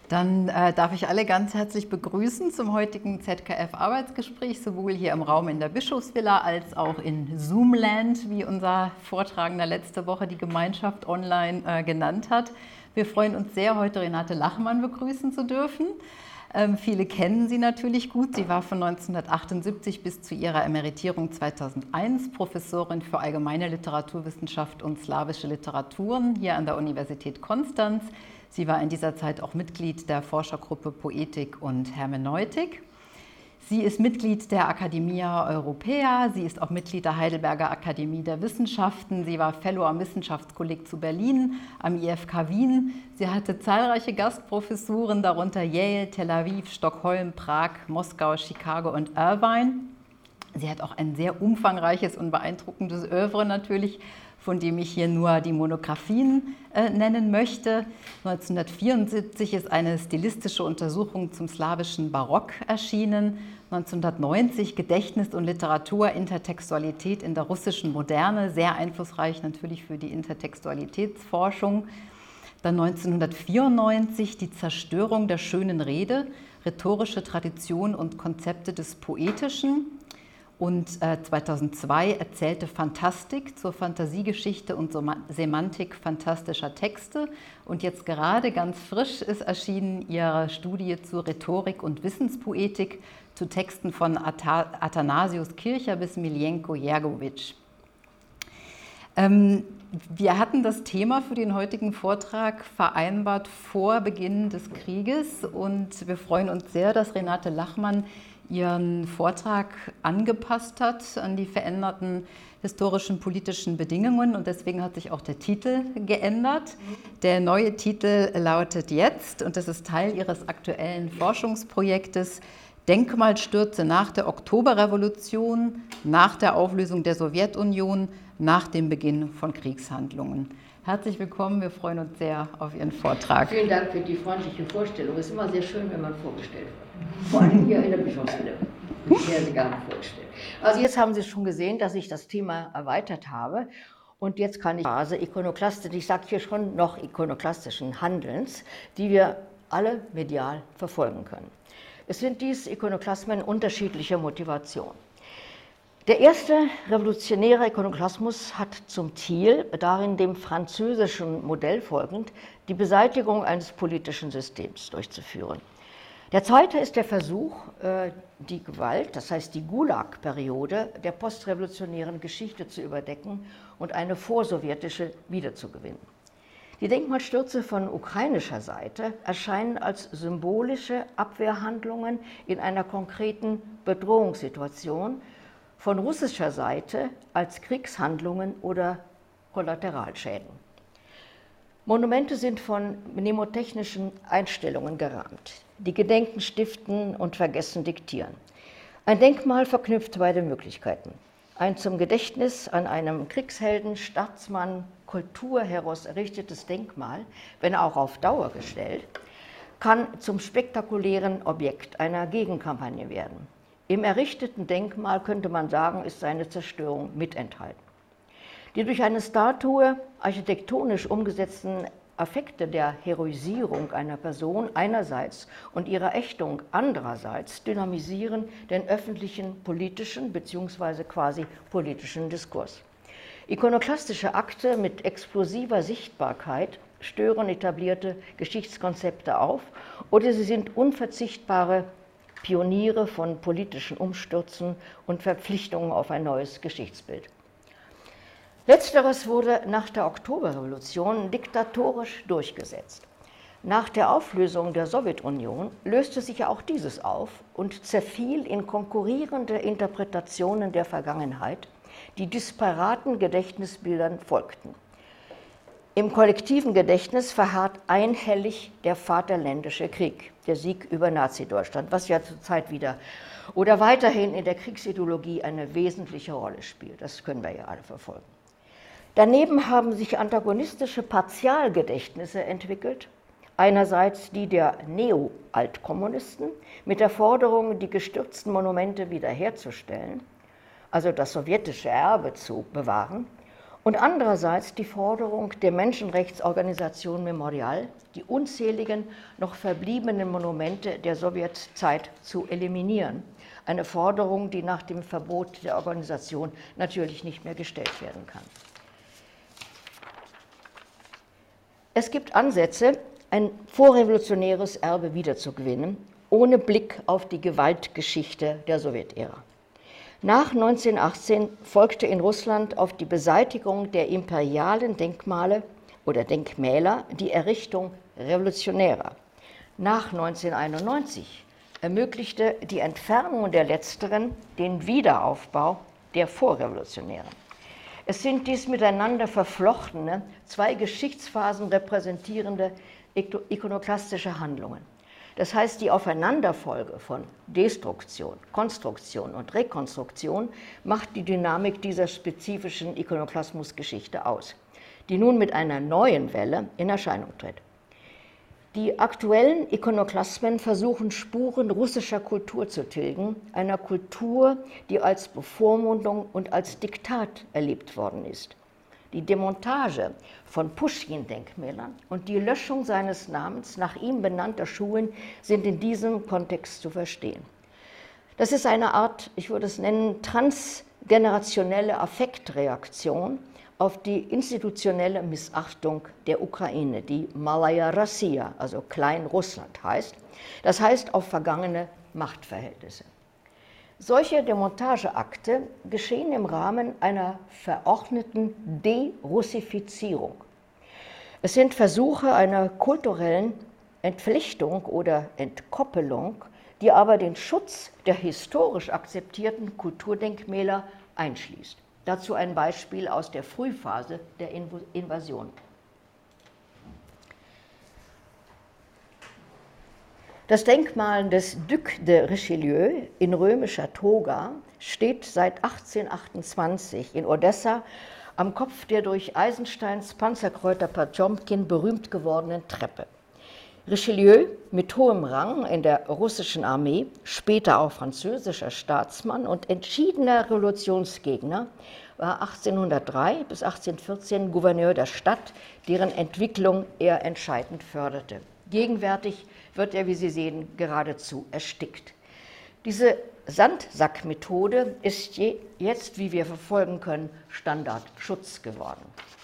Dann darf ich alle ganz herzlich begrüßen zum heutigen ZKF-Arbeitsgespräch, sowohl hier im Raum in der Bischofsvilla als auch in Zoomland, wie unser Vortragender letzte Woche die Gemeinschaft online genannt hat. Wir freuen uns sehr, heute Renate Lachmann begrüßen zu dürfen. Viele kennen sie natürlich gut. Sie war von 1978 bis zu ihrer Emeritierung 2001 Professorin für allgemeine Literaturwissenschaft und slawische Literaturen hier an der Universität Konstanz. Sie war in dieser Zeit auch Mitglied der Forschergruppe Poetik und Hermeneutik. Sie ist Mitglied der Academia Europaea, sie ist auch Mitglied der Heidelberger Akademie der Wissenschaften, sie war Fellow am Wissenschaftskolleg zu Berlin, am IFK Wien. Sie hatte zahlreiche Gastprofessuren, darunter Yale, Tel Aviv, Stockholm, Prag, Moskau, Chicago und Irvine. Sie hat auch ein sehr umfangreiches und beeindruckendes Œuvre natürlich, von dem ich hier nur die Monographien nennen möchte. 1974 ist eine stilistische Untersuchung zum slawischen Barock erschienen. 1990 Gedächtnis und Literatur, Intertextualität in der russischen Moderne, sehr einflussreich natürlich für die Intertextualitätsforschung. Dann 1994 die Zerstörung der schönen Rede, rhetorische Tradition und Konzepte des Poetischen. Und 2002 erzählte Fantastik zur Fantasiegeschichte und Semantik fantastischer Texte. Und jetzt gerade ganz frisch ist erschienen ihre Studie zur Rhetorik und Wissenspoetik zu Texten von Athanasius Kircher bis Miljenko Jergovic. Wir hatten das Thema für den heutigen Vortrag vereinbart vor Beginn des Krieges und wir freuen uns sehr, dass Renate Lachmann ihren Vortrag angepasst hat an die veränderten historischen politischen Bedingungen und deswegen hat sich auch der Titel geändert. Der neue Titel lautet jetzt, und das ist Teil ihres aktuellen Forschungsprojektes, Denkmalstürze nach der Oktoberrevolution, nach der Auflösung der Sowjetunion, nach dem Beginn von Kriegshandlungen. Herzlich willkommen, wir freuen uns sehr auf Ihren Vortrag. Vielen Dank für die freundliche Vorstellung. Es ist immer sehr schön, wenn man vorgestellt wird. Vor allem hier in der Bischofsvilla. Ich werde Sie gerne vorstellen. Also jetzt haben Sie schon gesehen, dass ich das Thema erweitert habe. Und jetzt kann ich Phase ikonoklastisch, ich sage hier schon noch ikonoklastischen Handelns, die wir alle medial verfolgen können. Es sind dies Ikonoklasmen unterschiedlicher Motivation. Der erste revolutionäre Ikonoklasmus hat zum Ziel, darin dem französischen Modell folgend, die Beseitigung eines politischen Systems durchzuführen. Der zweite ist der Versuch, die Gewalt, das heißt die Gulag-Periode der postrevolutionären Geschichte zu überdecken und eine vorsowjetische wiederzugewinnen. Die Denkmalstürze von ukrainischer Seite erscheinen als symbolische Abwehrhandlungen in einer konkreten Bedrohungssituation, von russischer Seite als Kriegshandlungen oder Kollateralschäden. Monumente sind von mnemotechnischen Einstellungen gerahmt, die Gedenken stiften und Vergessen diktieren. Ein Denkmal verknüpft beide Möglichkeiten. Ein zum Gedächtnis an einem Kriegshelden, Staatsmann, Kulturheros errichtetes Denkmal, wenn auch auf Dauer gestellt, kann zum spektakulären Objekt einer Gegenkampagne werden. Im errichteten Denkmal, könnte man sagen, ist seine Zerstörung mitenthalten. Die durch eine Statue architektonisch umgesetzten Affekte der Heroisierung einer Person einerseits und ihrer Ächtung andererseits dynamisieren den öffentlichen politischen bzw. quasi politischen Diskurs. Ikonoklastische Akte mit explosiver Sichtbarkeit stören etablierte Geschichtskonzepte auf oder sie sind unverzichtbare Pioniere von politischen Umstürzen und Verpflichtungen auf ein neues Geschichtsbild. Letzteres wurde nach der Oktoberrevolution diktatorisch durchgesetzt. Nach der Auflösung der Sowjetunion löste sich auch dieses auf und zerfiel in konkurrierende Interpretationen der Vergangenheit, die disparaten Gedächtnisbildern folgten. Im kollektiven Gedächtnis verharrt einhellig der Vaterländische Krieg, der Sieg über Nazi-Deutschland, was ja zurzeit wieder oder weiterhin in der Kriegsideologie eine wesentliche Rolle spielt. Das können wir ja alle verfolgen. Daneben haben sich antagonistische Partialgedächtnisse entwickelt. Einerseits die der Neo-Altkommunisten mit der Forderung, die gestürzten Monumente wiederherzustellen, also das sowjetische Erbe zu bewahren, Und andererseits die Forderung der Menschenrechtsorganisation Memorial, die unzähligen noch verbliebenen Monumente der Sowjetzeit zu eliminieren. Eine Forderung, die nach dem Verbot der Organisation natürlich nicht mehr gestellt werden kann. Es gibt Ansätze, ein vorrevolutionäres Erbe wiederzugewinnen, ohne Blick auf die Gewaltgeschichte der Sowjetära. Nach 1918 folgte in Russland auf die Beseitigung der imperialen Denkmale oder Denkmäler die Errichtung revolutionärer. Nach 1991 ermöglichte die Entfernung der letzteren den Wiederaufbau der vorrevolutionären. Es sind dies miteinander verflochtene, zwei Geschichtsphasen repräsentierende ikonoklastische Handlungen. Das heißt, die Aufeinanderfolge von Destruktion, Konstruktion und Rekonstruktion macht die Dynamik dieser spezifischen Ikonoklasmusgeschichte aus, die nun mit einer neuen Welle in Erscheinung tritt. Die aktuellen Ikonoklasmen versuchen, Spuren russischer Kultur zu tilgen, einer Kultur, die als Bevormundung und als Diktat erlebt worden ist. Die Demontage von Puschkin-Denkmälern und die Löschung seines Namens nach ihm benannter Schulen sind in diesem Kontext zu verstehen. Das ist eine Art, ich würde es nennen, transgenerationelle Affektreaktion auf die institutionelle Missachtung der Ukraine, die Malaya Rossiya, also Klein-Russland heißt. Das heißt auf vergangene Machtverhältnisse. Solche Demontageakte geschehen im Rahmen einer verordneten Derussifizierung. Es sind Versuche einer kulturellen Entpflichtung oder Entkoppelung, die aber den Schutz der historisch akzeptierten Kulturdenkmäler einschließt. Dazu ein Beispiel aus der Frühphase der Invasion. Das Denkmal des Duc de Richelieu in römischer Toga steht seit 1828 in Odessa am Kopf der durch Eisensteins Panzerkreuzer Potjomkin berühmt gewordenen Treppe. Richelieu, mit hohem Rang in der russischen Armee, später auch französischer Staatsmann und entschiedener Revolutionsgegner, war 1803 bis 1814 Gouverneur der Stadt, deren Entwicklung er entscheidend förderte. Gegenwärtig wird er, wie Sie sehen, geradezu erstickt. Diese Sandsackmethode ist jetzt, wie wir verfolgen können, Standardschutz geworden.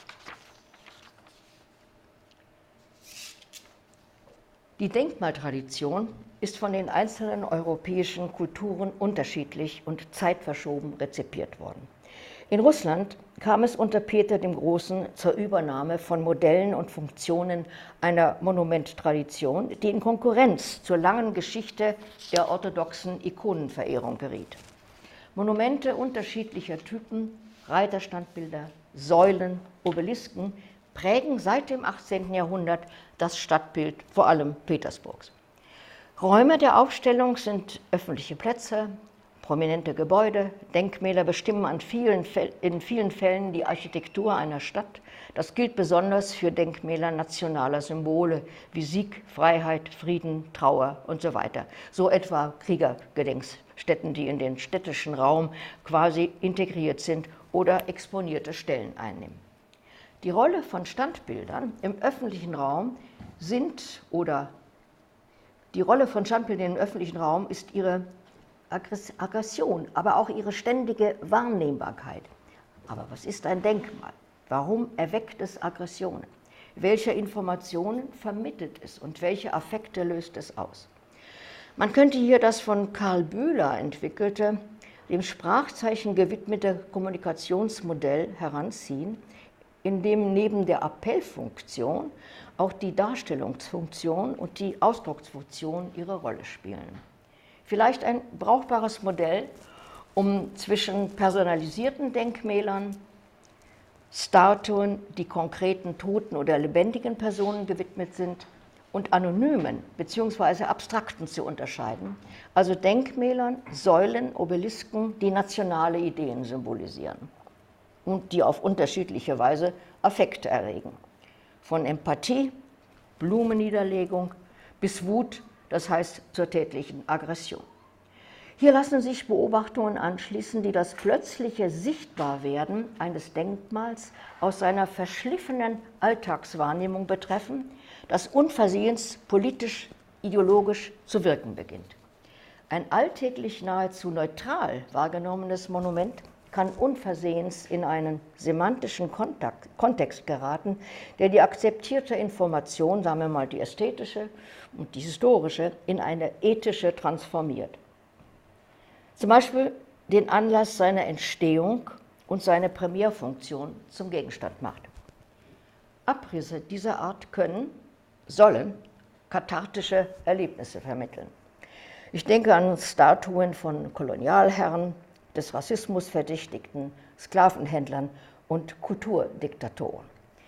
Die Denkmaltradition ist von den einzelnen europäischen Kulturen unterschiedlich und zeitverschoben rezipiert worden. In Russland kam es unter Peter dem Großen zur Übernahme von Modellen und Funktionen einer Monumenttradition, die in Konkurrenz zur langen Geschichte der orthodoxen Ikonenverehrung geriet. Monumente unterschiedlicher Typen, Reiterstandbilder, Säulen, Obelisken prägen seit dem 18. Jahrhundert das Stadtbild vor allem Petersburgs. Räume der Aufstellung sind öffentliche Plätze, prominente Gebäude, Denkmäler bestimmen in vielen Fällen die Architektur einer Stadt. Das gilt besonders für Denkmäler nationaler Symbole wie Sieg, Freiheit, Frieden, Trauer und so weiter. So etwa Kriegergedenkstätten, die in den städtischen Raum quasi integriert sind oder exponierte Stellen einnehmen. Die Rolle von Standbildern im öffentlichen Raum ist ihre Aggression, aber auch ihre ständige Wahrnehmbarkeit. Aber was ist ein Denkmal? Warum erweckt es Aggressionen? Welche Informationen vermittelt es und welche Affekte löst es aus? Man könnte hier das von Karl Bühler entwickelte, dem Sprachzeichen gewidmete Kommunikationsmodell heranziehen, in dem neben der Appellfunktion auch die Darstellungsfunktion und die Ausdrucksfunktion ihre Rolle spielen. Vielleicht ein brauchbares Modell, um zwischen personalisierten Denkmälern, Statuen, die konkreten toten oder lebendigen Personen gewidmet sind, und anonymen bzw. abstrakten zu unterscheiden, also Denkmälern, Säulen, Obelisken, die nationale Ideen symbolisieren und die auf unterschiedliche Weise Affekte erregen. Von Empathie, Blumenniederlegung bis Wut, das heißt zur tätlichen Aggression. Hier lassen sich Beobachtungen anschließen, die das plötzliche Sichtbarwerden eines Denkmals aus seiner verschliffenen Alltagswahrnehmung betreffen, das unversehens politisch, ideologisch zu wirken beginnt. Ein alltäglich nahezu neutral wahrgenommenes Monument kann unversehens in einen semantischen Kontext geraten, der die akzeptierte Information, sagen wir mal die ästhetische und die historische, in eine ethische transformiert. Zum Beispiel den Anlass seiner Entstehung und seine Primärfunktion zum Gegenstand macht. Abrisse dieser Art sollen kathartische Erlebnisse vermitteln. Ich denke an Statuen von Kolonialherren, des Rassismus verdächtigten Sklavenhändlern und Kulturdiktatoren.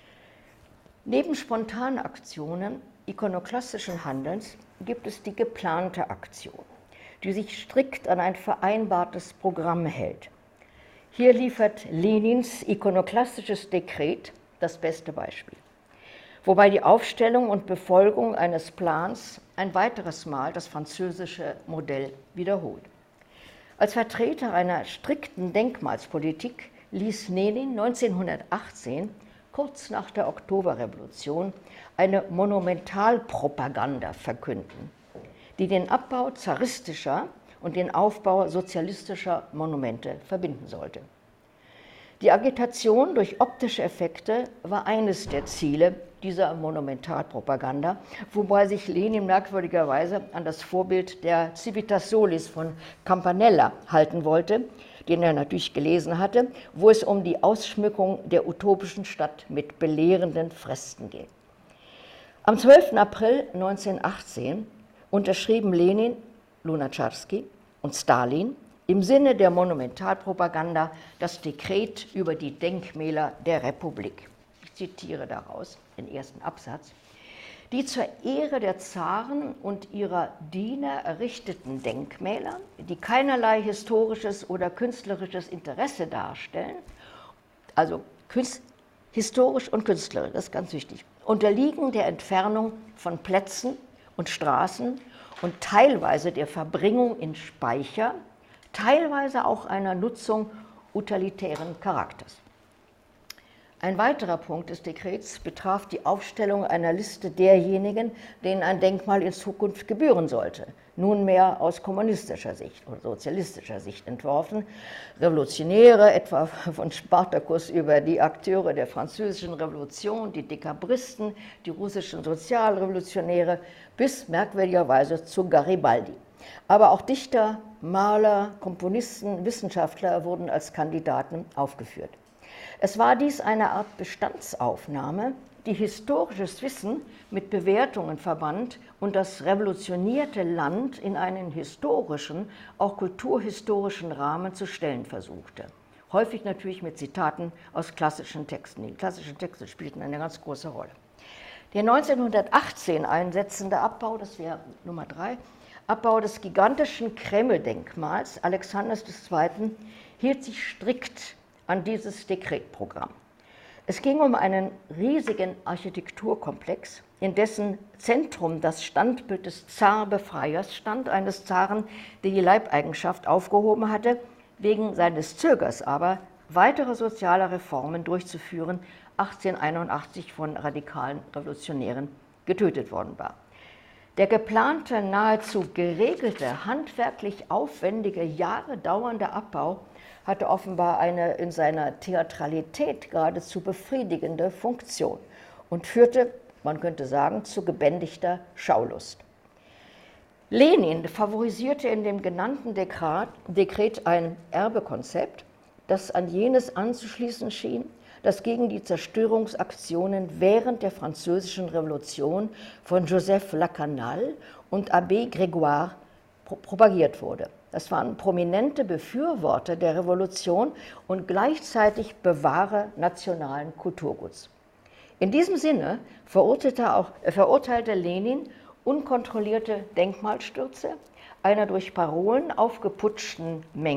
Neben spontanen Aktionen ikonoklastischen Handelns gibt es die geplante Aktion, die sich strikt an ein vereinbartes Programm hält. Hier liefert Lenins ikonoklastisches Dekret das beste Beispiel, wobei die Aufstellung und Befolgung eines Plans ein weiteres Mal das französische Modell wiederholt. Als Vertreter einer strikten Denkmalspolitik ließ Lenin 1918, kurz nach der Oktoberrevolution, eine Monumentalpropaganda verkünden, die den Abbau zaristischer und den Aufbau sozialistischer Monumente verbinden sollte. Die Agitation durch optische Effekte war eines der Ziele dieser Monumentalpropaganda, wobei sich Lenin merkwürdigerweise an das Vorbild der Civitas Solis von Campanella halten wollte, den er natürlich gelesen hatte, wo es um die Ausschmückung der utopischen Stadt mit belehrenden Fresken geht. Am 12. April 1918 unterschrieben Lenin, Lunacharsky und Stalin im Sinne der Monumentalpropaganda das Dekret über die Denkmäler der Republik. Ich zitiere daraus den ersten Absatz. Die zur Ehre der Zaren und ihrer Diener errichteten Denkmäler, die keinerlei historisches oder künstlerisches Interesse darstellen, also historisch und künstlerisch, das ist ganz wichtig, unterliegen der Entfernung von Plätzen und Straßen und teilweise der Verbringung in Speicher, teilweise auch einer Nutzung utilitaritären Charakters. Ein weiterer Punkt des Dekrets betraf die Aufstellung einer Liste derjenigen, denen ein Denkmal in Zukunft gebühren sollte, nunmehr aus kommunistischer Sicht oder sozialistischer Sicht entworfen. Revolutionäre, etwa von Spartacus über die Akteure der französischen Revolution, die Dekabristen, die russischen Sozialrevolutionäre, bis merkwürdigerweise zu Garibaldi. Aber auch Dichter, Maler, Komponisten, Wissenschaftler wurden als Kandidaten aufgeführt. Es war dies eine Art Bestandsaufnahme, die historisches Wissen mit Bewertungen verband und das revolutionierte Land in einen historischen, auch kulturhistorischen Rahmen zu stellen versuchte. Häufig natürlich mit Zitaten aus klassischen Texten. Die klassischen Texte spielten eine ganz große Rolle. Der 1918 einsetzende Abbau, das wäre Nummer 3, Abbau des gigantischen Kreml-Denkmals Alexanders II. Hielt sich strikt an dieses Dekretprogramm. Es ging um einen riesigen Architekturkomplex, in dessen Zentrum das Standbild des Zarbefreiers stand, eines Zaren, der die Leibeigenschaft aufgehoben hatte, wegen seines Zögers aber, weitere soziale Reformen durchzuführen, 1881 von radikalen Revolutionären getötet worden war. Der geplante, nahezu geregelte, handwerklich aufwendige, Jahre dauernde Abbau hatte offenbar eine in seiner Theatralität geradezu befriedigende Funktion und führte, man könnte sagen, zu gebändigter Schaulust. Lenin favorisierte in dem genannten Dekret ein Erbekonzept, das an jenes anzuschließen schien, das gegen die Zerstörungsaktionen während der Französischen Revolution von Joseph Lacanal und Abbé Grégoire propagiert wurde. Das waren prominente Befürworter der Revolution und gleichzeitig Bewahrer nationalen Kulturguts. In diesem Sinne verurteilte Lenin unkontrollierte Denkmalstürze einer durch Parolen aufgeputschten Menge,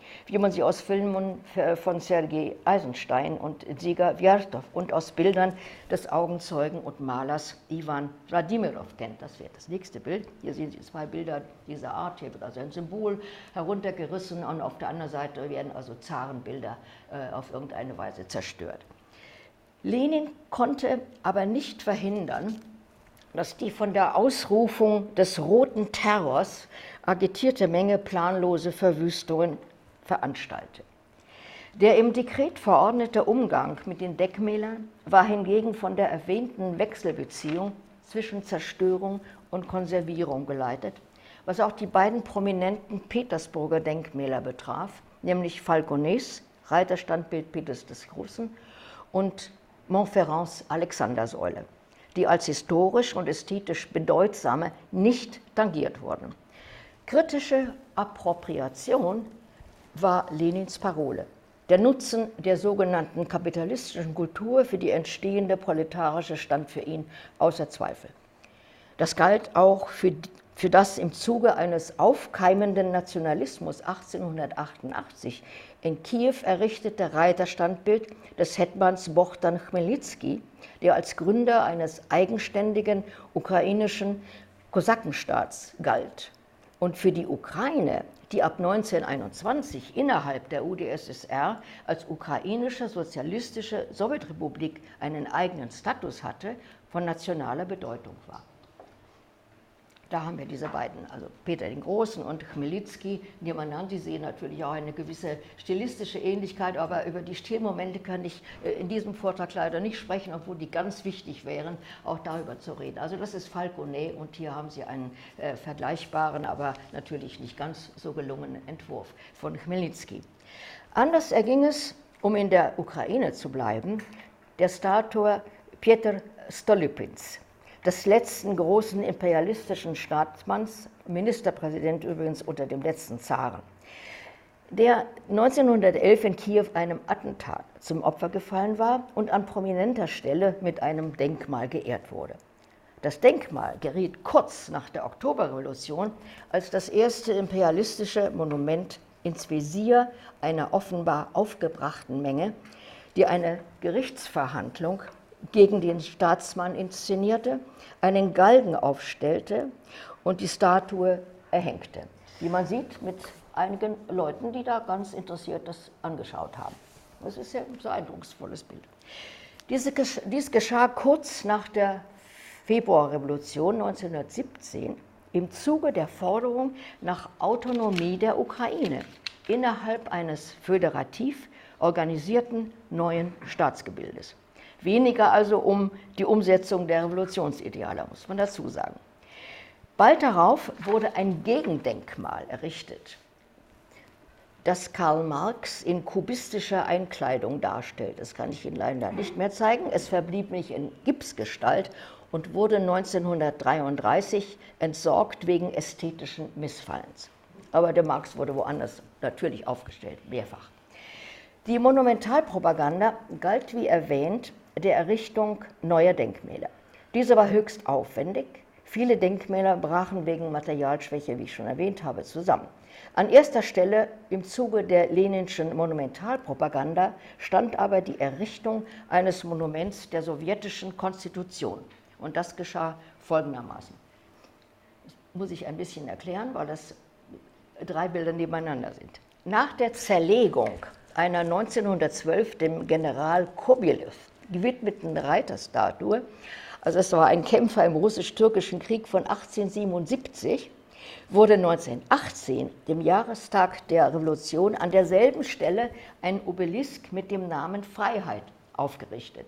wie man sie aus Filmen von Sergei Eisenstein und Dziga Vertov und aus Bildern des Augenzeugen und Malers Iwan Wladimirov kennt. Das wäre das nächste Bild. Hier sehen Sie zwei Bilder dieser Art. Hier wird also ein Symbol heruntergerissen und auf der anderen Seite werden also Zarenbilder auf irgendeine Weise zerstört. Lenin konnte aber nicht verhindern, dass die von der Ausrufung des Roten Terrors agitierte Menge planlose Verwüstungen veranstaltete. Der im Dekret verordnete Umgang mit den Denkmälern war hingegen von der erwähnten Wechselbeziehung zwischen Zerstörung und Konservierung geleitet, was auch die beiden prominenten Petersburger Denkmäler betraf, nämlich Falconets Reiterstandbild Peters des Großen und Montferrands Alexandersäule, die als historisch und ästhetisch bedeutsame nicht tangiert wurden. Kritische Appropriation war Lenins Parole. Der Nutzen der sogenannten kapitalistischen Kultur für die entstehende proletarische stand für ihn außer Zweifel. Das galt auch für das im Zuge eines aufkeimenden Nationalismus 1888 in Kiew errichtete Reiterstandbild des Hetmans Bohdan Chmelnyzkyj, der als Gründer eines eigenständigen ukrainischen Kosakenstaats galt. Und für die Ukraine, die ab 1921 innerhalb der UdSSR als ukrainische sozialistische Sowjetrepublik einen eigenen Status hatte, von nationaler Bedeutung war. Da haben wir diese beiden, also Peter den Großen und Chmelnyzkyj nebeneinander. Sie sehen natürlich auch eine gewisse stilistische Ähnlichkeit, aber über die Stilmomente kann ich in diesem Vortrag leider nicht sprechen, obwohl die ganz wichtig wären, auch darüber zu reden. Also das ist Falconet und hier haben Sie einen vergleichbaren, aber natürlich nicht ganz so gelungenen Entwurf von Chmelnyzkyj. Anders erging es, um in der Ukraine zu bleiben, der Statue Pjetr Stolypins, des letzten großen imperialistischen Staatsmanns, Ministerpräsident übrigens unter dem letzten Zaren, der 1911 in Kiew einem Attentat zum Opfer gefallen war und an prominenter Stelle mit einem Denkmal geehrt wurde. Das Denkmal geriet kurz nach der Oktoberrevolution als das erste imperialistische Monument ins Visier einer offenbar aufgebrachten Menge, die eine Gerichtsverhandlung gegen den Staatsmann inszenierte, einen Galgen aufstellte und die Statue erhängte. Wie man sieht, mit einigen Leuten, die da ganz interessiert das angeschaut haben. Das ist ja ein sehr eindrucksvolles Bild. Dies geschah kurz nach der Februarrevolution 1917 im Zuge der Forderung nach Autonomie der Ukraine innerhalb eines föderativ organisierten neuen Staatsgebildes. Weniger also um die Umsetzung der Revolutionsideale, muss man dazu sagen. Bald darauf wurde ein Gegendenkmal errichtet, das Karl Marx in kubistischer Einkleidung darstellt. Das kann ich Ihnen leider nicht mehr zeigen. Es verblieb nicht in Gipsgestalt und wurde 1933 entsorgt wegen ästhetischen Missfallens. Aber der Marx wurde woanders natürlich aufgestellt, mehrfach. Die Monumentalpropaganda galt, wie erwähnt, der Errichtung neuer Denkmäler. Diese war höchst aufwendig. Viele Denkmäler brachen wegen Materialschwäche, wie ich schon erwähnt habe, zusammen. An erster Stelle im Zuge der leninschen Monumentalpropaganda stand aber die Errichtung eines Monuments der sowjetischen Konstitution. Und das geschah folgendermaßen. Das muss ich ein bisschen erklären, weil das drei Bilder nebeneinander sind. Nach der Zerlegung einer 1912 dem General Kobylew gewidmeten Reiterstatue, also es war ein Kämpfer im russisch-türkischen Krieg von 1877, wurde 1918, dem Jahrestag der Revolution, an derselben Stelle ein Obelisk mit dem Namen Freiheit aufgerichtet,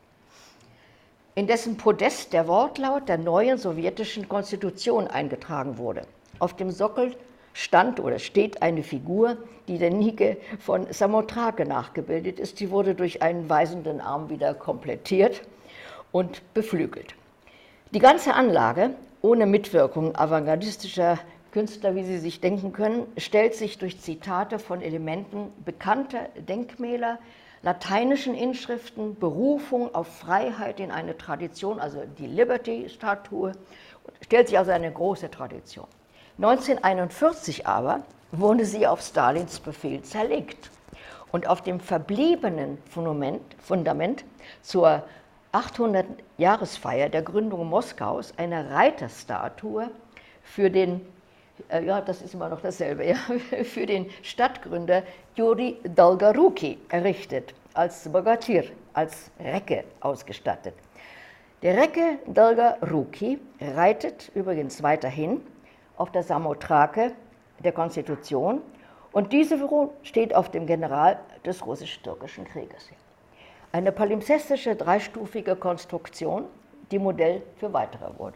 in dessen Podest der Wortlaut der neuen sowjetischen Konstitution eingetragen wurde. Auf dem Sockel stand oder steht eine Figur, die der Nike von Samothrake nachgebildet ist. Die wurde durch einen weisenden Arm wieder komplettiert und beflügelt. Die ganze Anlage, ohne Mitwirkung avantgardistischer Künstler, wie Sie sich denken können, stellt sich durch Zitate von Elementen bekannter Denkmäler, lateinischen Inschriften, Berufung auf Freiheit in eine Tradition, also die Liberty-Statue, stellt sich also eine große Tradition. 1941 aber wurde sie auf Stalins Befehl zerlegt. Und auf dem verbliebenen Fundament zur 800-Jahresfeier der Gründung Moskaus eine Reiterstatue für den, ja, das ist immer noch dasselbe, ja, für den Stadtgründer Juri Dolgoruki errichtet, als Bogatyr, als Recke ausgestattet. Der Recke Dolgoruki reitet übrigens weiterhin auf der Samothrake der Konstitution und diese steht auf dem General des Russisch-Türkischen Krieges. Eine palimpsestische dreistufige Konstruktion, die Modell für weitere wurde.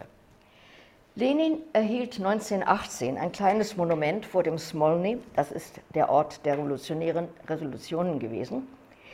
Lenin erhielt 1918 ein kleines Monument vor dem Smolny, das ist der Ort der revolutionären Resolutionen gewesen,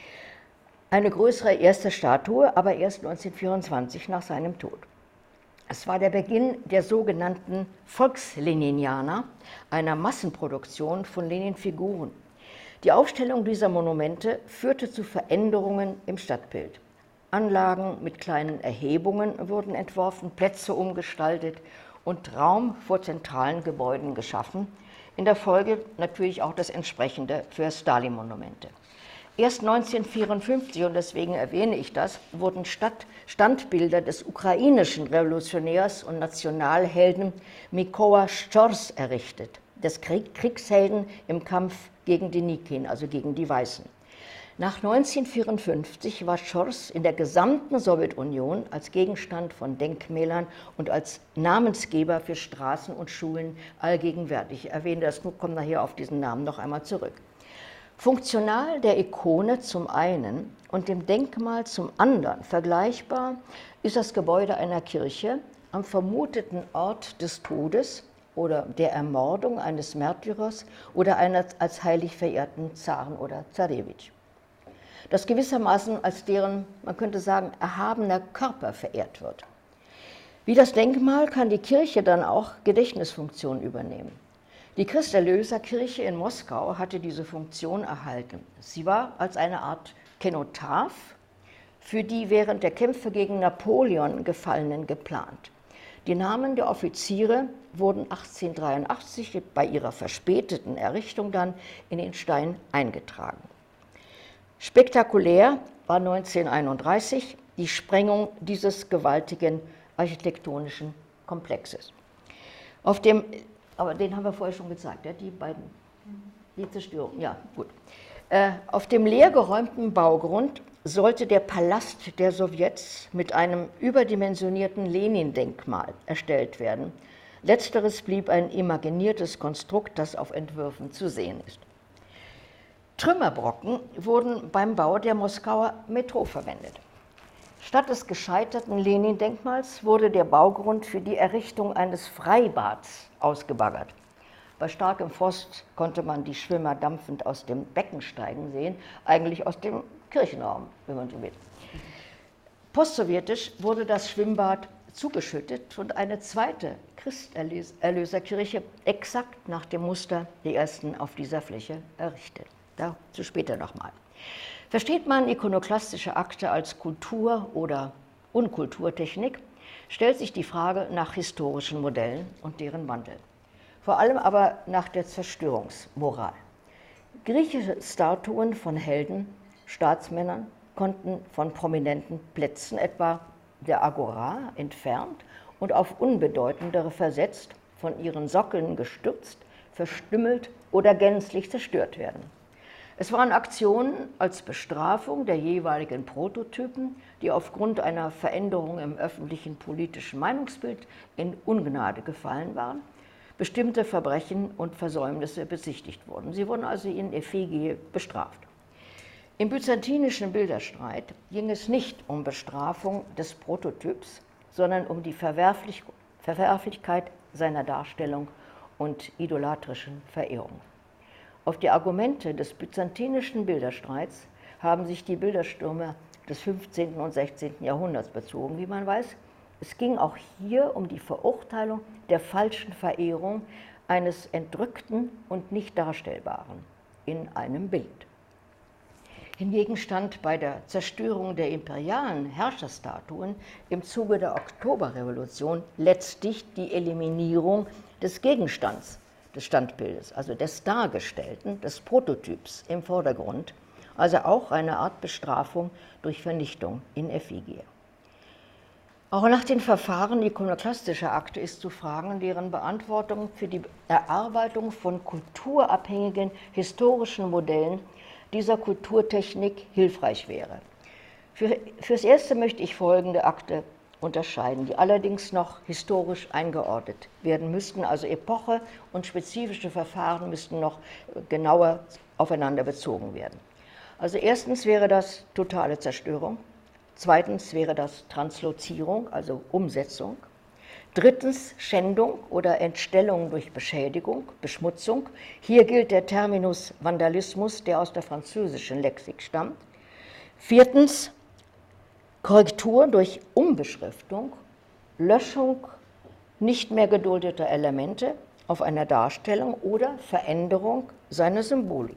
eine größere erste Statue, aber erst 1924 nach seinem Tod. Es war der Beginn der sogenannten Volksleninianer, einer Massenproduktion von Lenin-Figuren. Die Aufstellung dieser Monumente führte zu Veränderungen im Stadtbild. Anlagen mit kleinen Erhebungen wurden entworfen, Plätze umgestaltet und Raum vor zentralen Gebäuden geschaffen. In der Folge natürlich auch das entsprechende für Stalin-Monumente. Erst 1954, und deswegen erwähne ich das, wurden Standbilder des ukrainischen Revolutionärs und Nationalhelden Mykoła Szczors errichtet, des Kriegshelden im Kampf gegen die Nikin, also gegen die Weißen. Nach 1954 war Szczors in der gesamten Sowjetunion als Gegenstand von Denkmälern und als Namensgeber für Straßen und Schulen allgegenwärtig. Ich erwähne das, komme nachher auf diesen Namen noch einmal zurück. Funktional der Ikone zum einen und dem Denkmal zum anderen vergleichbar ist das Gebäude einer Kirche am vermuteten Ort des Todes oder der Ermordung eines Märtyrers oder eines als heilig verehrten Zaren oder Zarewitsch, das gewissermaßen als deren, man könnte sagen, erhabener Körper verehrt wird. Wie das Denkmal kann die Kirche dann auch Gedächtnisfunktion übernehmen. Die Christ-Erlöser-Kirche in Moskau hatte diese Funktion erhalten. Sie war als eine Art Kenotaph für die während der Kämpfe gegen Napoleon Gefallenen geplant. Die Namen der Offiziere wurden 1883 bei ihrer verspäteten Errichtung dann in den Stein eingetragen. Spektakulär war 1931 die Sprengung dieses gewaltigen architektonischen Komplexes. Aber den haben wir vorher schon gezeigt, ja, die Zerstörung, ja, gut. Auf dem leergeräumten Baugrund sollte der Palast der Sowjets mit einem überdimensionierten Lenin-Denkmal erstellt werden. Letzteres blieb ein imaginiertes Konstrukt, das auf Entwürfen zu sehen ist. Trümmerbrocken wurden beim Bau der Moskauer Metro verwendet. Statt des gescheiterten Lenin-Denkmals wurde der Baugrund für die Errichtung eines Freibads ausgebaggert. Bei starkem Frost konnte man die Schwimmer dampfend aus dem Becken steigen sehen, eigentlich aus dem Kirchenraum, wenn man so will. Postsowjetisch wurde das Schwimmbad zugeschüttet und eine zweite Christ-Erlöser-Kirche exakt nach dem Muster der ersten auf dieser Fläche errichtet. Dazu später nochmal. Versteht man ikonoklastische Akte als Kultur- oder Unkulturtechnik, stellt sich die Frage nach historischen Modellen und deren Wandel. Vor allem aber nach der Zerstörungsmoral. Griechische Statuen von Helden, Staatsmännern konnten von prominenten Plätzen, etwa der Agora, entfernt und auf unbedeutendere versetzt, von ihren Sockeln gestürzt, verstümmelt oder gänzlich zerstört werden. Es waren Aktionen als Bestrafung der jeweiligen Prototypen, die aufgrund einer Veränderung im öffentlichen politischen Meinungsbild in Ungnade gefallen waren, bestimmte Verbrechen und Versäumnisse besichtigt wurden. Sie wurden also in Effigie bestraft. Im byzantinischen Bilderstreit ging es nicht um Bestrafung des Prototyps, sondern um die Verwerflichkeit seiner Darstellung und idolatrischen Verehrung. Auf die Argumente des byzantinischen Bilderstreits haben sich die Bilderstürmer des 15. und 16. Jahrhunderts bezogen, wie man weiß. Es ging auch hier um die Verurteilung der falschen Verehrung eines Entrückten und nicht Darstellbaren in einem Bild. Hingegen stand bei der Zerstörung der imperialen Herrscherstatuen im Zuge der Oktoberrevolution letztlich die Eliminierung des Gegenstands des Standbildes, also des Dargestellten, des Prototyps im Vordergrund, also auch eine Art Bestrafung durch Vernichtung in effigie. Auch nach den Verfahren ikonoklastischer Akte ist zu fragen, deren Beantwortung für die Erarbeitung von kulturabhängigen historischen Modellen dieser Kulturtechnik hilfreich wäre. Fürs Erste möchte ich folgende Akte unterscheiden, die allerdings noch historisch eingeordnet werden müssten, also Epoche und spezifische Verfahren müssten noch genauer aufeinander bezogen werden. Also erstens wäre das totale Zerstörung, zweitens wäre das Translozierung, also Umsetzung, drittens Schändung oder Entstellung durch Beschädigung, Beschmutzung. Hier gilt der Terminus Vandalismus, der aus der französischen Lexik stammt. Viertens Korrektur durch Umbeschriftung, Löschung nicht mehr geduldeter Elemente auf einer Darstellung oder Veränderung seiner Symbolik.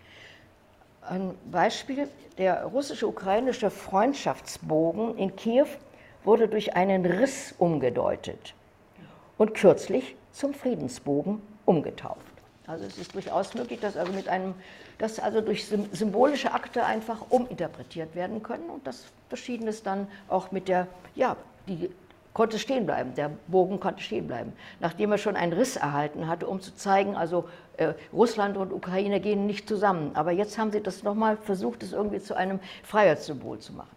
Ein Beispiel, der russisch-ukrainische Freundschaftsbogen in Kiew wurde durch einen Riss umgedeutet und kürzlich zum Friedensbogen umgetauft. Also es ist durchaus möglich, dass also durch symbolische Akte einfach uminterpretiert werden können und das Verschiedenes dann auch mit die konnte stehen bleiben, der Bogen konnte stehen bleiben, nachdem er schon einen Riss erhalten hatte, um zu zeigen, also Russland und Ukraine gehen nicht zusammen. Aber jetzt haben sie das nochmal versucht, es irgendwie zu einem Freiheitssymbol zu machen.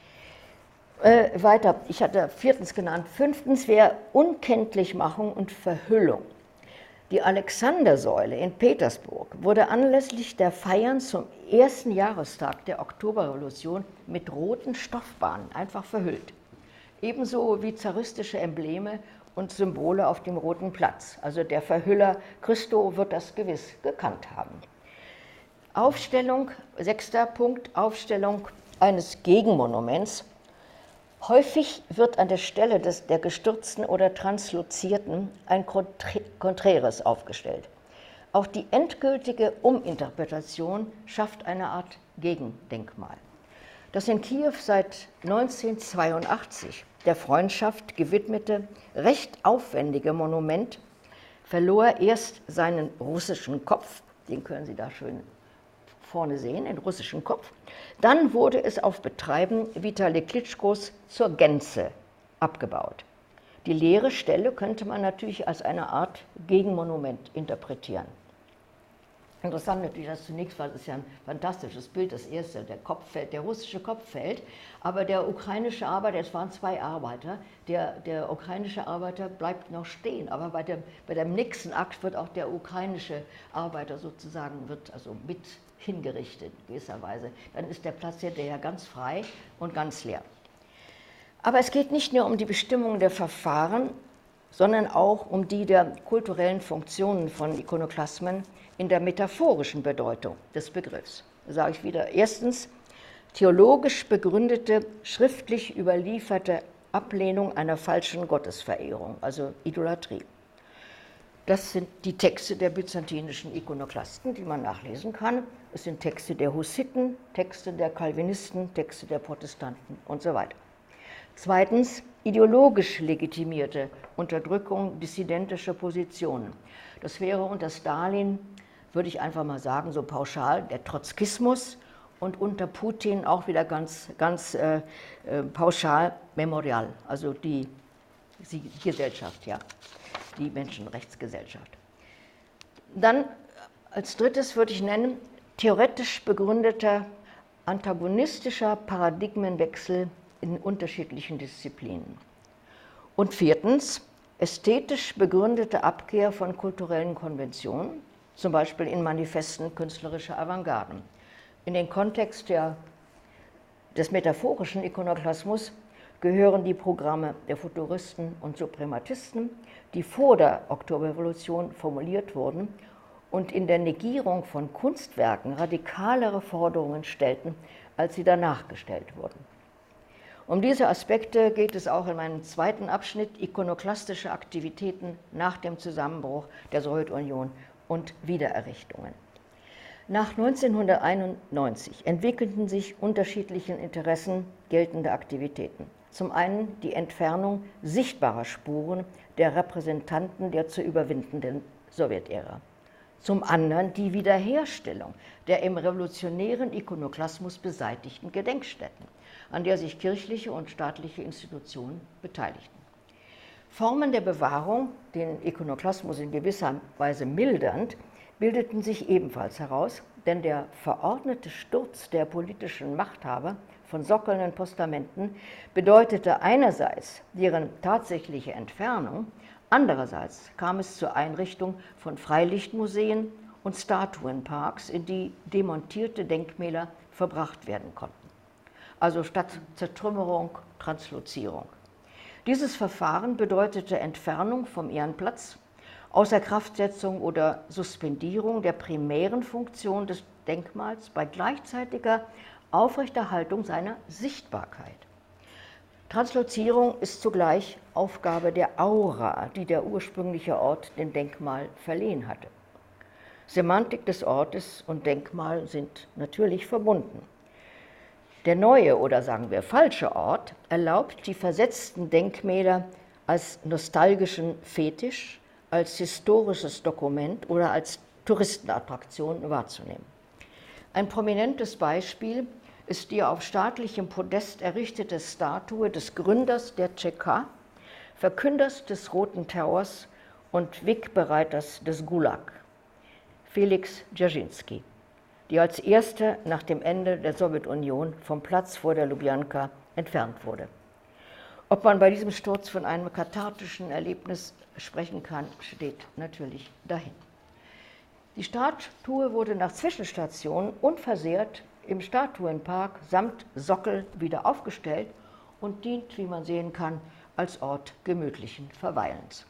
Weiter, ich hatte viertens genannt, fünftens wäre Unkenntlichmachung und Verhüllung. Die Alexandersäule in Petersburg wurde anlässlich der Feiern zum ersten Jahrestag der Oktoberrevolution mit roten Stoffbahnen einfach verhüllt. Ebenso wie zaristische Embleme und Symbole auf dem Roten Platz. Also der Verhüller Christo wird das gewiss gekannt haben. Aufstellung, sechster Punkt, Aufstellung eines Gegenmonuments. Häufig wird an der Stelle der gestürzten oder translozierten ein Konträres aufgestellt. Auch die endgültige Uminterpretation schafft eine Art Gegendenkmal. Das in Kiew seit 1982 der Freundschaft gewidmete, recht aufwendige Monument verlor erst seinen russischen Kopf, den können Sie da schön vorne sehen, den russischen Kopf. Dann wurde es auf Betreiben Vitali Klitschkos zur Gänze abgebaut. Die leere Stelle könnte man natürlich als eine Art Gegenmonument interpretieren. Interessant natürlich das zunächst, weil es ist ja ein fantastisches Bild, das erste, der russische Kopf fällt, aber der ukrainische Arbeiter, es waren zwei Arbeiter, der ukrainische Arbeiter bleibt noch stehen, aber bei dem nächsten Akt wird auch der ukrainische Arbeiter sozusagen, wird also mit hingerichtet in gewisser Weise. Dann ist der Platz hinterher ganz frei und ganz leer. Aber es geht nicht nur um die Bestimmung der Verfahren, sondern auch um die der kulturellen Funktionen von Ikonoklasmen in der metaphorischen Bedeutung des Begriffs. Da sage ich wieder, erstens, theologisch begründete, schriftlich überlieferte Ablehnung einer falschen Gottesverehrung, also Idolatrie. Das sind die Texte der byzantinischen Ikonoklasten, die man nachlesen kann. Es sind Texte der Hussiten, Texte der Calvinisten, Texte der Protestanten und so weiter. Zweitens, ideologisch legitimierte Unterdrückung dissidentischer Positionen. Das wäre unter Stalin, würde ich einfach mal sagen, so pauschal, der Trotzkismus und unter Putin auch wieder ganz pauschal Memorial, also die Gesellschaft, ja, die Menschenrechtsgesellschaft. Dann als drittes würde ich nennen, theoretisch begründeter antagonistischer Paradigmenwechsel in unterschiedlichen Disziplinen. Und viertens, ästhetisch begründete Abkehr von kulturellen Konventionen, zum Beispiel in Manifesten künstlerischer Avantgarden. In den Kontext des metaphorischen Ikonoklasmus gehören die Programme der Futuristen und Suprematisten, die vor der Oktoberrevolution formuliert wurden und in der Negierung von Kunstwerken radikalere Forderungen stellten, als sie danach gestellt wurden. Um diese Aspekte geht es auch in meinem zweiten Abschnitt, ikonoklastische Aktivitäten nach dem Zusammenbruch der Sowjetunion und Wiedererrichtungen. Nach 1991 entwickelten sich unterschiedlichen Interessen geltende Aktivitäten. Zum einen die Entfernung sichtbarer Spuren der Repräsentanten der zu überwindenden Sowjetära. Zum anderen die Wiederherstellung der im revolutionären Ikonoklasmus beseitigten Gedenkstätten, an der sich kirchliche und staatliche Institutionen beteiligten. Formen der Bewahrung, den Ikonoklasmus in gewisser Weise mildernd, bildeten sich ebenfalls heraus, denn der verordnete Sturz der politischen Machthaber von Sockeln und Postamenten bedeutete einerseits deren tatsächliche Entfernung, andererseits kam es zur Einrichtung von Freilichtmuseen und Statuenparks, in die demontierte Denkmäler verbracht werden konnten. Also statt Zertrümmerung, Translozierung. Dieses Verfahren bedeutete Entfernung vom Ehrenplatz, Außerkraftsetzung oder Suspendierung der primären Funktion des Denkmals bei gleichzeitiger Aufrechterhaltung seiner Sichtbarkeit. Translozierung ist zugleich Aufgabe der Aura, die der ursprüngliche Ort dem Denkmal verliehen hatte. Semantik des Ortes und Denkmal sind natürlich verbunden. Der neue oder sagen wir falsche Ort erlaubt die versetzten Denkmäler als nostalgischen Fetisch, als historisches Dokument oder als Touristenattraktion wahrzunehmen. Ein prominentes Beispiel ist die auf staatlichem Podest errichtete Statue des Gründers der Tscheka, Verkünders des Roten Terrors und Wegbereiters des Gulag, Felix Dzerzhinsky, die als erste nach dem Ende der Sowjetunion vom Platz vor der Lubjanka entfernt wurde. Ob man bei diesem Sturz von einem kathartischen Erlebnis sprechen kann, steht natürlich dahin. Die Statue wurde nach Zwischenstationen unversehrt im Statuenpark samt Sockel wieder aufgestellt und dient, wie man sehen kann, als Ort gemütlichen Verweilens.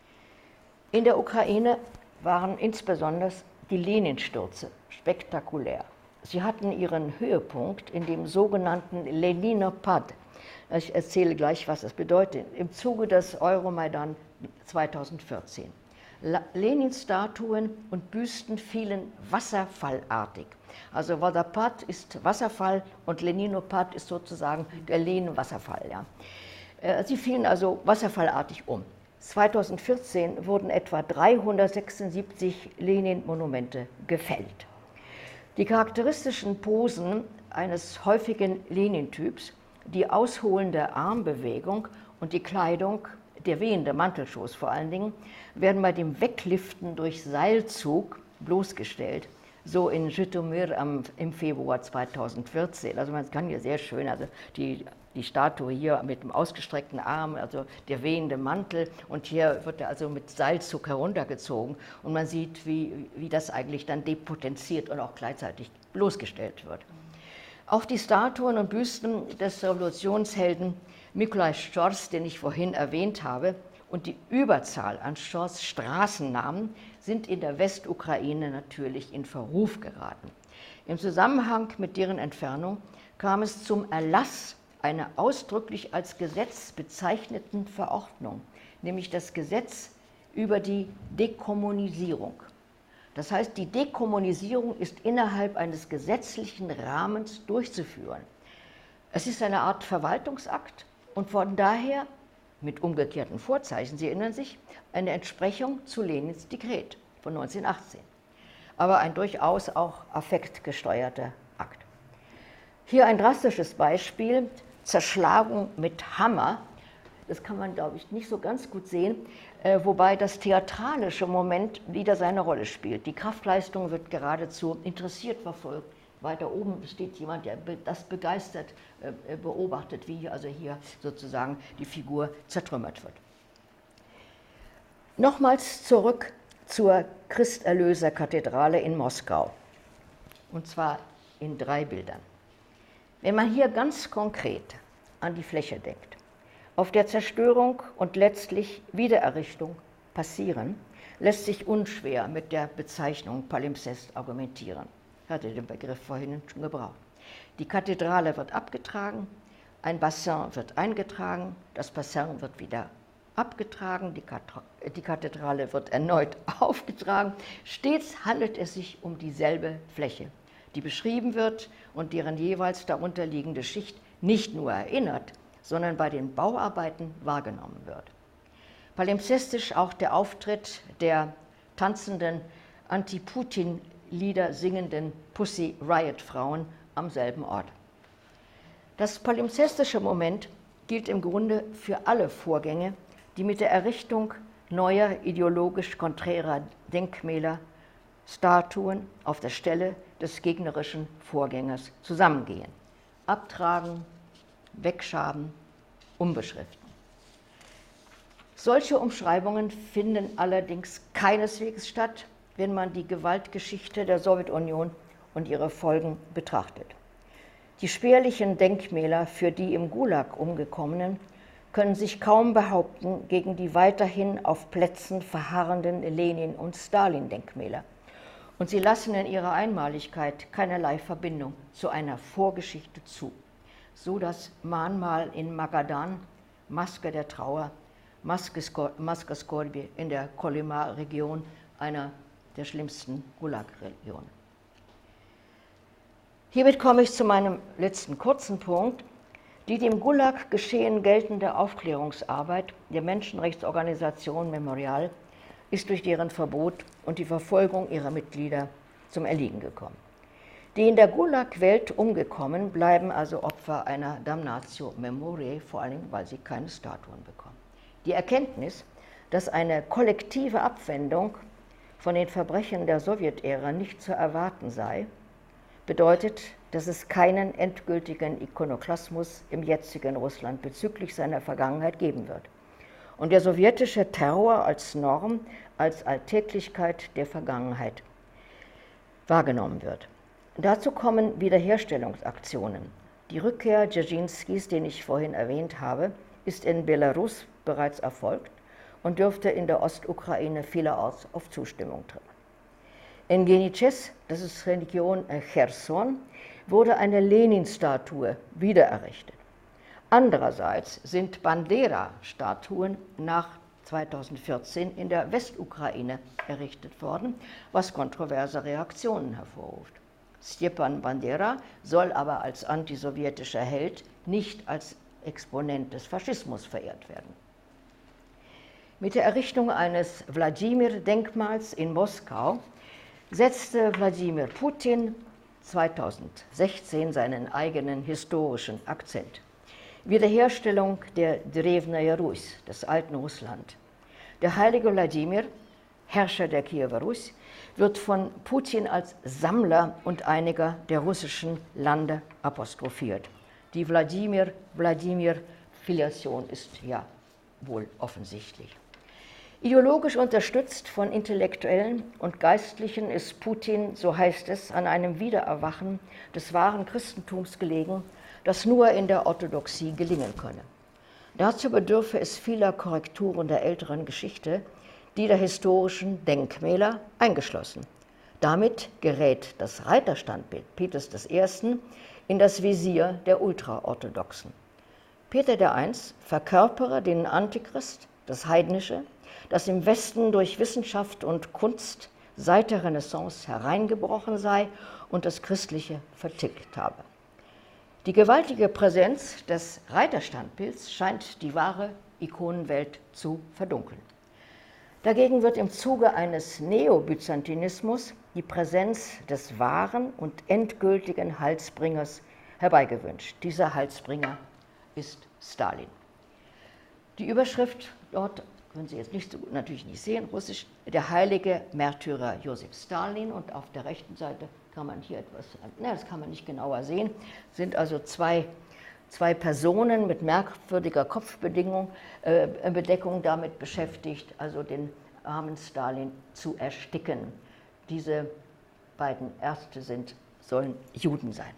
In der Ukraine waren insbesondere die Leninstürze spektakulär. Sie hatten ihren Höhepunkt in dem sogenannten Leninopad. Ich erzähle gleich, was das bedeutet. Im Zuge des Euromaidan 2014. Lenins Statuen und Büsten fielen wasserfallartig. Also Vodopad ist Wasserfall und Leninopad ist sozusagen der Lenin-Wasserfall. Ja. Sie fielen also wasserfallartig um. 2014 wurden etwa 376 Lenin-Monumente gefällt. Die charakteristischen Posen eines häufigen Lenin-Typs, die ausholende Armbewegung und die Kleidung, der wehende Mantelschoß vor allen Dingen, werden bei dem Wegliften durch Seilzug bloßgestellt, so in Jytomyr im Februar 2014. Also man kann hier sehr schön, also die Statue hier mit dem ausgestreckten Arm, also der wehende Mantel, und hier wird er also mit Seilzug heruntergezogen und man sieht, wie das eigentlich dann depotenziert und auch gleichzeitig bloßgestellt wird. Auch die Statuen und Büsten des Revolutionshelden Mykolai Stors, den ich vorhin erwähnt habe, und die Überzahl an Stors Straßennamen sind in der Westukraine natürlich in Verruf geraten. Im Zusammenhang mit deren Entfernung kam es zum Erlass einer ausdrücklich als Gesetz bezeichneten Verordnung, nämlich das Gesetz über die Dekommunisierung. Das heißt, die Dekommunisierung ist innerhalb eines gesetzlichen Rahmens durchzuführen. Es ist eine Art Verwaltungsakt und von daher, mit umgekehrten Vorzeichen, Sie erinnern sich, eine Entsprechung zu Lenins Dekret von 1918. Aber ein durchaus auch affektgesteuerter Akt. Hier ein drastisches Beispiel: Zerschlagung mit Hammer. Das kann man, glaube ich, nicht so ganz gut sehen, wobei das theatralische Moment wieder seine Rolle spielt. Die Kraftleistung wird geradezu interessiert verfolgt. Weiter oben steht jemand, der das begeistert beobachtet, wie also hier sozusagen die Figur zertrümmert wird. Nochmals zurück zur Christerlöser-Kathedrale in Moskau, und zwar in 3 Bildern. Wenn man hier ganz konkret an die Fläche denkt, auf der Zerstörung und letztlich Wiedererrichtung passieren, lässt sich unschwer mit der Bezeichnung Palimpsest argumentieren. Ich hatte den Begriff vorhin schon gebraucht. Die Kathedrale wird abgetragen, ein Bassin wird eingetragen, das Bassin wird wieder abgetragen, die Kathedrale wird erneut aufgetragen. Stets handelt es sich um dieselbe Fläche, die beschrieben wird und deren jeweils darunterliegende Schicht nicht nur erinnert, sondern bei den Bauarbeiten wahrgenommen wird. Palimpsestisch auch der Auftritt der tanzenden Anti-Putin-Lieder singenden Pussy Riot-Frauen am selben Ort. Das palimpsestische Moment gilt im Grunde für alle Vorgänge, die mit der Errichtung neuer ideologisch konträrer Denkmäler, Statuen auf der Stelle des gegnerischen Vorgängers zusammengehen. Abtragen, wegschaben, umbeschriften. Solche Umschreibungen finden allerdings keineswegs statt, wenn man die Gewaltgeschichte der Sowjetunion und ihre Folgen betrachtet. Die spärlichen Denkmäler für die im Gulag Umgekommenen können sich kaum behaupten gegen die weiterhin auf Plätzen verharrenden Lenin- und Stalin-Denkmäler. Und sie lassen in ihrer Einmaligkeit keinerlei Verbindung zu einer Vorgeschichte zu. So das Mahnmal in Magadan, Maske der Trauer, Maske Skorbi in der Kolyma-Region, einer der schlimmsten Gulag-Regionen. Hiermit komme ich zu meinem letzten kurzen Punkt. Die dem Gulag-Geschehen geltende Aufklärungsarbeit der Menschenrechtsorganisation Memorial ist durch deren Verbot und die Verfolgung ihrer Mitglieder zum Erliegen gekommen. Die in der Gulag-Welt umgekommen, bleiben also Opfer einer Damnatio Memoriae, vor allem weil sie keine Statuen bekommen. Die Erkenntnis, dass eine kollektive Abwendung von den Verbrechen der Sowjetära nicht zu erwarten sei, bedeutet, dass es keinen endgültigen Ikonoklasmus im jetzigen Russland bezüglich seiner Vergangenheit geben wird und der sowjetische Terror als Norm, als Alltäglichkeit der Vergangenheit wahrgenommen wird. Dazu kommen Wiederherstellungsaktionen. Die Rückkehr Dzerzjinskis, den ich vorhin erwähnt habe, ist in Belarus bereits erfolgt und dürfte in der Ostukraine vielerorts auf Zustimmung treffen. In Genices, das ist Region Cherson, wurde eine Lenin-Statue wiedererrichtet. Andererseits sind Bandera-Statuen nach 2014 in der Westukraine errichtet worden, was kontroverse Reaktionen hervorruft. Stepan Bandera soll aber als antisowjetischer Held, nicht als Exponent des Faschismus verehrt werden. Mit der Errichtung eines Wladimir-Denkmals in Moskau setzte Wladimir Putin 2016 seinen eigenen historischen Akzent. Wiederherstellung der Drevnaya Rus, des alten Russland. Der heilige Wladimir, Herrscher der Kiewer Rus, wird von Putin als Sammler und einiger der russischen Lande apostrophiert. Die Wladimir-Filiation ist ja wohl offensichtlich. Ideologisch unterstützt von Intellektuellen und Geistlichen ist Putin, so heißt es, an einem Wiedererwachen des wahren Christentums gelegen, das nur in der Orthodoxie gelingen könne. Dazu bedürfe es vieler Korrekturen der älteren Geschichte, die der historischen Denkmäler eingeschlossen. Damit gerät das Reiterstandbild Peters I. in das Visier der Ultraorthodoxen. Peter I. verkörpere den Antichrist, das Heidnische, das im Westen durch Wissenschaft und Kunst seit der Renaissance hereingebrochen sei und das Christliche vertilgt habe. Die gewaltige Präsenz des Reiterstandbilds scheint die wahre Ikonenwelt zu verdunkeln. Dagegen wird im Zuge eines Neobyzantinismus die Präsenz des wahren und endgültigen Heilsbringers herbeigewünscht. Dieser Heilsbringer ist Stalin. Die Überschrift dort können Sie jetzt nicht so gut natürlich nicht sehen, russisch, der heilige Märtyrer Josef Stalin, und auf der rechten Seite kann man hier etwas, das kann man nicht genauer sehen, sind also zwei Personen mit merkwürdiger Kopfbedeckung damit beschäftigt, also den armen Stalin zu ersticken. Diese beiden Ärzte sollen Juden sein.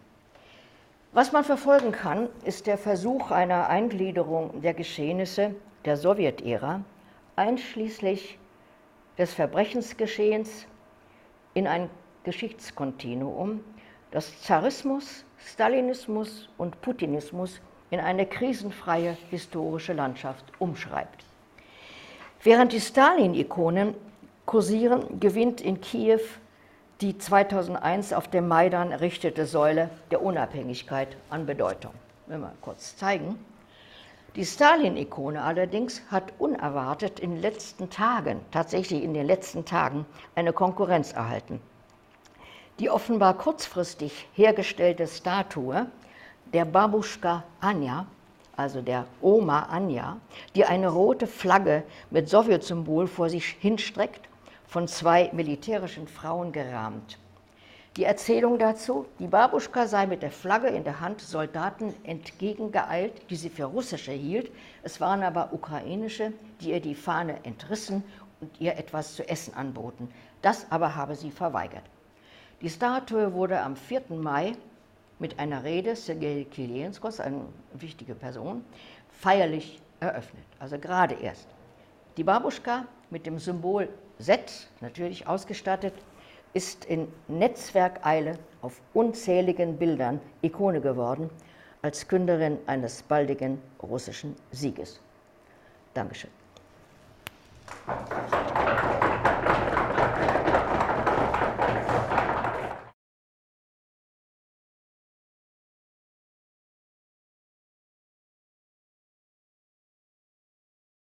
Was man verfolgen kann, ist der Versuch einer Eingliederung der Geschehnisse der Sowjetära, einschließlich des Verbrechensgeschehens, in ein Geschichtskontinuum, das Zarismus, Stalinismus und Putinismus in eine krisenfreie historische Landschaft umschreibt. Während die Stalin-Ikonen kursieren, gewinnt in Kiew die 2001 auf dem Maidan errichtete Säule der Unabhängigkeit an Bedeutung. Wenn wir kurz zeigen. Die Stalin-Ikone allerdings hat unerwartet in den letzten Tagen, tatsächlich in den letzten Tagen, eine Konkurrenz erhalten. Die offenbar kurzfristig hergestellte Statue der Babuschka Anja, also der Oma Anja, die eine rote Flagge mit Sowjetsymbol vor sich hinstreckt, von 2 militärischen Frauen gerahmt. Die Erzählung dazu, die Babuschka sei mit der Flagge in der Hand Soldaten entgegengeeilt, die sie für russische hielt. Es waren aber ukrainische, die ihr die Fahne entrissen und ihr etwas zu essen anboten. Das aber habe sie verweigert. Die Statue wurde am 4. Mai mit einer Rede, Sergei Kirillenskos, eine wichtige Person, feierlich eröffnet, also gerade erst. Die Babuschka mit dem Symbol Z, natürlich ausgestattet, ist in Netzwerkeile auf unzähligen Bildern Ikone geworden, als Künderin eines baldigen russischen Sieges. Dankeschön.